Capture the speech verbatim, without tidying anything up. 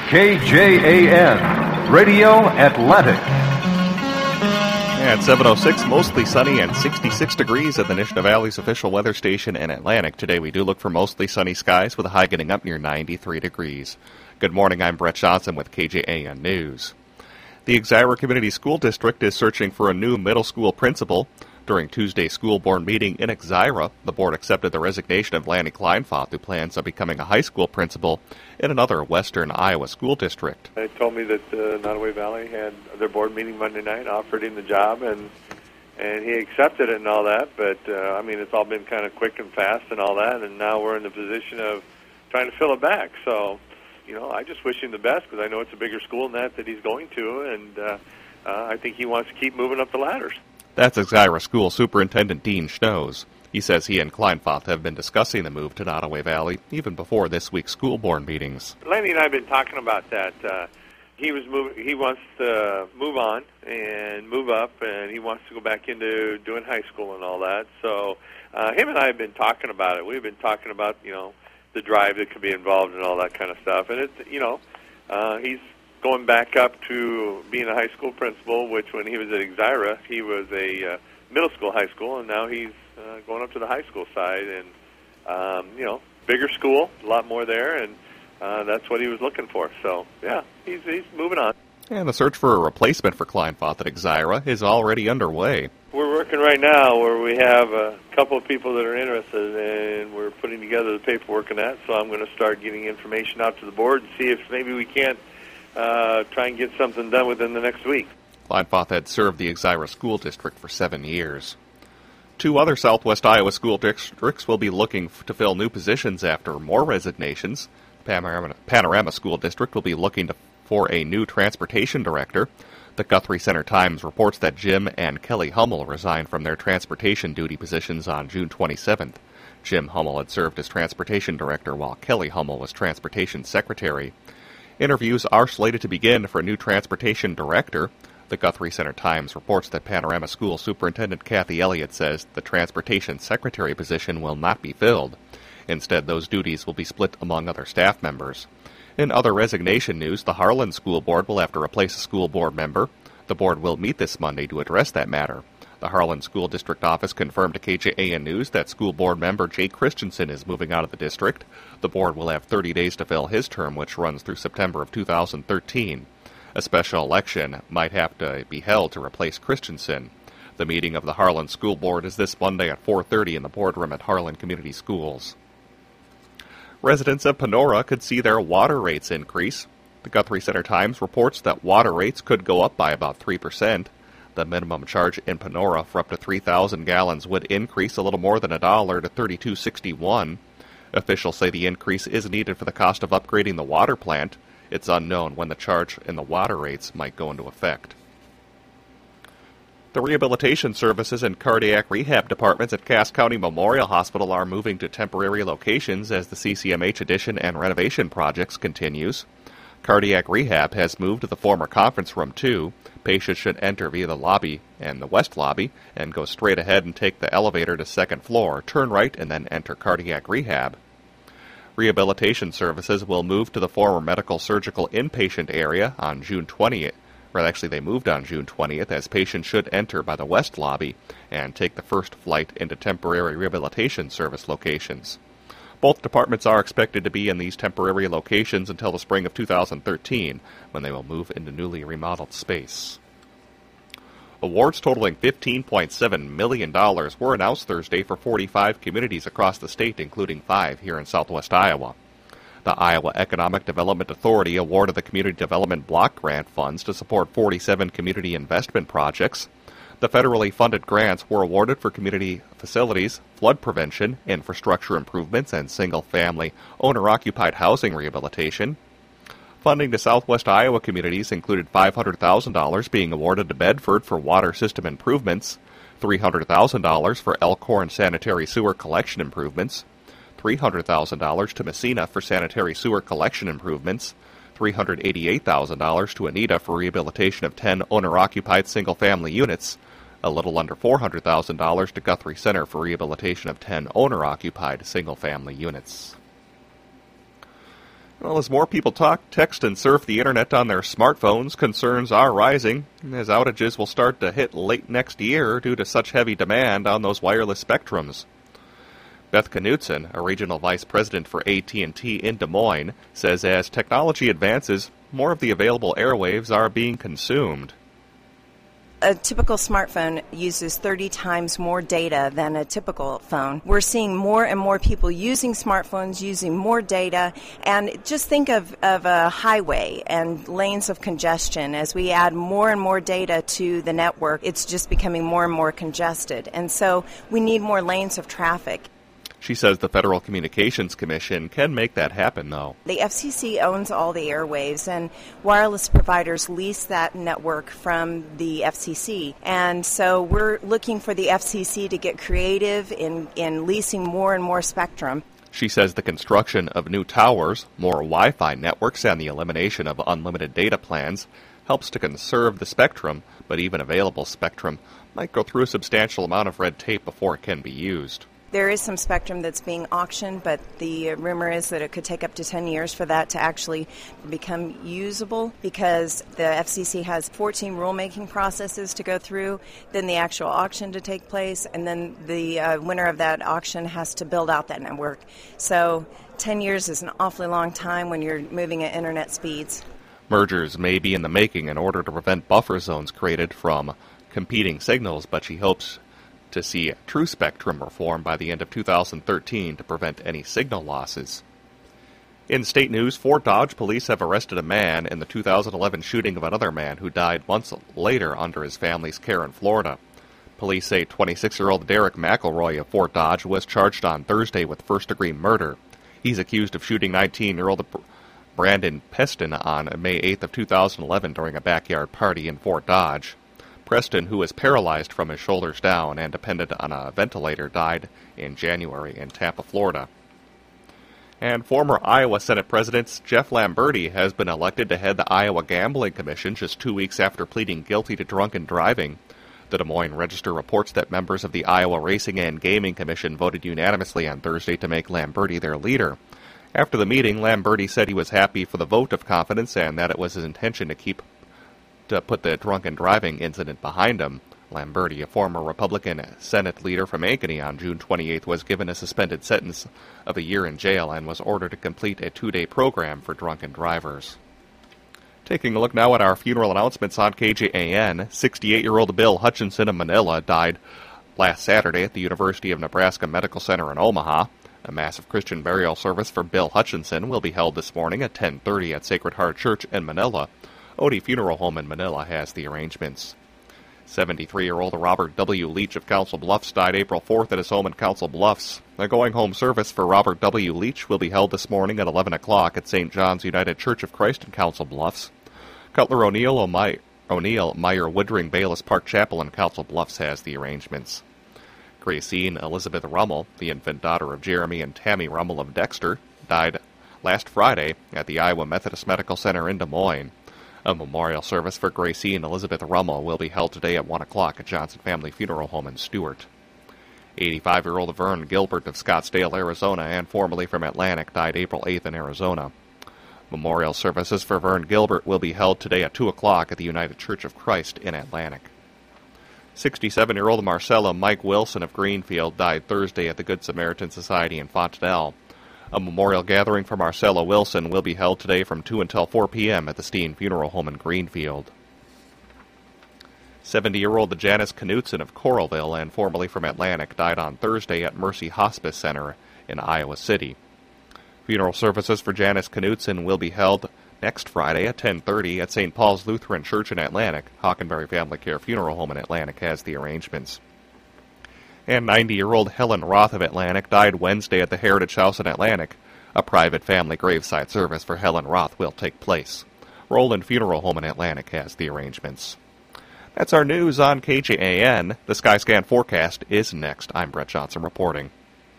K J A N, Radio Atlantic. At seven oh six, mostly sunny and sixty-six degrees at the Nishnah Valley's official weather station in Atlantic. Today we do look for mostly sunny skies with a high getting up near ninety-three degrees. Good morning, I'm Brett Johnson with K J A N News. The Exira Community School District is searching for a new middle school principal. During Tuesday's school board meeting in Exira, the board accepted the resignation of Lanny Kleinfoth, who plans on becoming a high school principal in another western Iowa school district. They told me that uh, Nottoway Valley had their board meeting Monday night, offered him the job, and and he accepted it and all that. But, uh, I mean, it's all been kind of quick and fast and all that, and now we're in the position of trying to fill it back. So, you know, I just wish him the best because I know it's a bigger school than that that he's going to, and uh, uh, I think he wants to keep moving up the ladders. That's Exira School Superintendent Dean Schnoes. He says he and Kleinfoth have been discussing the move to Nottoway Valley even before this week's school board meetings. Lanny and I have been talking about that. Uh, he was move, He wants to move on and move up, and he wants to go back into doing high school and all that. So uh, him and I have been talking about it. We've been talking about, you know, the drive that could be involved and all that kind of stuff. And, it, you know, uh, he's going back up to being a high school principal, which when he was at Exira, he was a uh, middle school high school, and now he's uh, going up to the high school side. And, um, you know, bigger school, a lot more there, and uh, that's what he was looking for. So, yeah, he's, he's moving on. And the search for a replacement for Kleinfoth at Exira is already underway. We're working right now where we have a couple of people that are interested, and we're putting together the paperwork on that, so I'm going to start getting information out to the board and see if maybe we can't Uh, try and get something done within the next week. Kleinfoth had served the Exira School District for seven years. Two other southwest Iowa school districts will be looking f- to fill new positions after more resignations. Panorama, Panorama School District will be looking to, for a new transportation director. The Guthrie Center-Times reports that Jim and Kelly Hummel resigned from their transportation duty positions on June twenty-seventh. Jim Hummel had served as transportation director while Kelly Hummel was transportation secretary. Interviews are slated to begin for a new transportation director. The Guthrie Center-Times reports that Panorama School Superintendent Kathy Elliott says the transportation secretary position will not be filled. Instead, those duties will be split among other staff members. In other resignation news, the Harlan School Board will have to replace a school board member. The board will meet this Monday to address that matter. The Harlan School District office confirmed to K J A N News that school board member Jay Christensen is moving out of the district. The board will have thirty days to fill his term, which runs through September of two thousand thirteen. A special election might have to be held to replace Christensen. The meeting of the Harlan School Board is this Monday at four thirty in the boardroom at Harlan Community Schools. Residents of Panora could see their water rates increase. The Guthrie Center-Times reports that water rates could go up by about three percent. The minimum charge in Panora for up to three thousand gallons would increase a little more than a dollar to thirty-two sixty-one. Officials say the increase is needed for the cost of upgrading the water plant. It's unknown when the charge and the water rates might go into effect. The rehabilitation services and cardiac rehab departments at Cass County Memorial Hospital are moving to temporary locations as the C C M H addition and renovation projects continues. Cardiac rehab has moved to the former conference room, too. Patients should enter via the lobby and the west lobby and go straight ahead and take the elevator to second floor, turn right, and then enter cardiac rehab. Rehabilitation services will move to the former medical surgical inpatient area on June twentieth. Well, actually, they moved on June twentieth, as patients should enter by the west lobby and take the first flight into temporary rehabilitation service locations. Both departments are expected to be in these temporary locations until the spring of two thousand thirteen, when they will move into newly remodeled space. Awards totaling fifteen point seven million dollars were announced Thursday for forty-five communities across the state, including five here in southwest Iowa. The Iowa Economic Development Authority awarded the Community Development Block Grant funds to support forty-seven community investment projects. The federally funded grants were awarded for community facilities, flood prevention, infrastructure improvements, and single-family owner-occupied housing rehabilitation. Funding to southwest Iowa communities included five hundred thousand dollars being awarded to Bedford for water system improvements, three hundred thousand dollars for Elkhorn sanitary sewer collection improvements, three hundred thousand dollars to Messina for sanitary sewer collection improvements, three hundred eighty-eight thousand dollars to Anita for rehabilitation of ten owner-occupied single-family units, a little under four hundred thousand dollars to Guthrie Center for rehabilitation of ten owner-occupied single-family units. Well, as more people talk, text, and surf the internet on their smartphones, concerns are rising, as outages will start to hit late next year due to such heavy demand on those wireless spectrums. Beth Knutson, a regional vice president for A T and T in Des Moines, says as technology advances, more of the available airwaves are being consumed. A typical smartphone uses thirty times more data than a typical phone. We're seeing more and more people using smartphones, using more data, and just think of, of a highway and lanes of congestion. As we add more and more data to the network, it's just becoming more and more congested. And so we need more lanes of traffic. She says the Federal Communications Commission can make that happen, though. The F C C owns all the airwaves, and wireless providers lease that network from the F C C. And so we're looking for the F C C to get creative in, in leasing more and more spectrum. She says the construction of new towers, more Wi-Fi networks, and the elimination of unlimited data plans helps to conserve the spectrum, but even available spectrum might go through a substantial amount of red tape before it can be used. There is some spectrum that's being auctioned, but the rumor is that it could take up to ten years for that to actually become usable because the F C C has fourteen rulemaking processes to go through, then the actual auction to take place, and then the uh, winner of that auction has to build out that network. So ten years is an awfully long time when you're moving at internet speeds. Mergers may be in the making in order to prevent buffer zones created from competing signals, but she hopes to see true spectrum reform by the end of two thousand thirteen to prevent any signal losses. In state news, Fort Dodge police have arrested a man in the two thousand eleven shooting of another man who died months later under his family's care in Florida. Police say twenty-six-year-old Derek McElroy of Fort Dodge was charged on Thursday with first-degree murder. He's accused of shooting nineteen-year-old Brandon Peston on May eighth of two thousand eleven during a backyard party in Fort Dodge. Preston, who was paralyzed from his shoulders down and dependent on a ventilator, died in January in Tampa, Florida. And former Iowa Senate President Jeff Lamberti has been elected to head the Iowa Gambling Commission just two weeks after pleading guilty to drunken driving. The Des Moines Register reports that members of the Iowa Racing and Gaming Commission voted unanimously on Thursday to make Lamberti their leader. After the meeting, Lamberti said he was happy for the vote of confidence and that it was his intention to keep to put the drunken driving incident behind him. Lamberti, a former Republican Senate leader from Ankeny, on June twenty-eighth was given a suspended sentence of a year in jail and was ordered to complete a two-day program for drunken drivers. Taking a look now at our funeral announcements on K J A N, sixty-eight-year-old Bill Hutchinson of Manila died last Saturday at the University of Nebraska Medical Center in Omaha. A massive Christian burial service for Bill Hutchinson will be held this morning at ten thirty at Sacred Heart Church in Manila. Odie Funeral Home in Manila has the arrangements. seventy-three-year-old Robert W. Leach of Council Bluffs died April fourth at his home in Council Bluffs. A going-home service for Robert W. Leach will be held this morning at eleven o'clock at Saint John's United Church of Christ in Council Bluffs. Cutler O'Neill, O'My- O'Neill Meyer Woodring Bayless Park Chapel in Council Bluffs has the arrangements. Gracine Elizabeth Rummel, the infant daughter of Jeremy and Tammy Rummel of Dexter, died last Friday at the Iowa Methodist Medical Center in Des Moines. A memorial service for Gracine Elizabeth Rummel will be held today at one o'clock at Johnson Family Funeral Home in Stewart. eighty-five-year-old Vern Gilbert of Scottsdale, Arizona, and formerly from Atlantic, died April eighth in Arizona. Memorial services for Vern Gilbert will be held today at two o'clock at the United Church of Christ in Atlantic. sixty-seven-year-old Marcella Mike Wilson of Greenfield died Thursday at the Good Samaritan Society in Fontanelle. A memorial gathering for Marcella Wilson will be held today from two until four p.m. at the Steen Funeral Home in Greenfield. seventy-year-old Janice Knutson of Coralville and formerly from Atlantic died on Thursday at Mercy Hospice Center in Iowa City. Funeral services for Janice Knutson will be held next Friday at ten thirty at Saint Paul's Lutheran Church in Atlantic. Hockenberry Family Care Funeral Home in Atlantic has the arrangements. And ninety-year-old Helen Roth of Atlantic died Wednesday at the Heritage House in Atlantic. A private family graveside service for Helen Roth will take place. Roland Funeral Home in Atlantic has the arrangements. That's our news on K J A N. The Skyscan forecast is next. I'm Brett Johnson reporting.